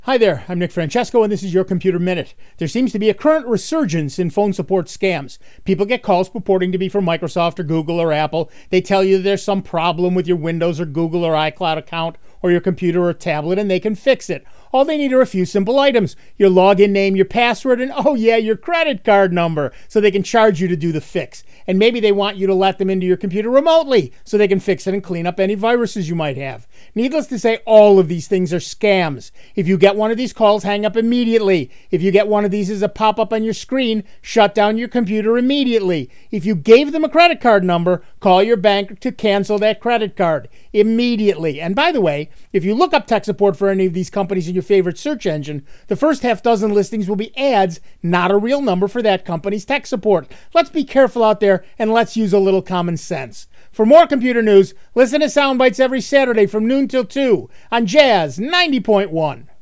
Hi there, I'm Nick Francesco, and this is your Computer Minute. There seems to be a current resurgence in phone support scams. People get calls purporting to be from Microsoft or Google or Apple. They tell you there's some problem with your Windows or Google or iCloud account or your computer or tablet, and they can fix it. All they need are a few simple items: your login name, your password, and your credit card number, so they can charge you to do the fix. And maybe they want you to let them into your computer remotely so they can fix it and clean up any viruses you might have. Needless to say, all of these things are scams. If you get one of these calls, hang up immediately. If you get one of these as a pop-up on your screen, shut down your computer immediately. If you gave them a credit card number, call your bank to cancel that credit card immediately. And by the way, if you look up tech support for any of these companies in your favorite search engine, the first half dozen listings will be ads, not a real number for that company's tech support. Let's be careful out there, and let's use a little common sense. For more computer news, listen to Soundbites every Saturday from noon till 2 on Jazz 90.1.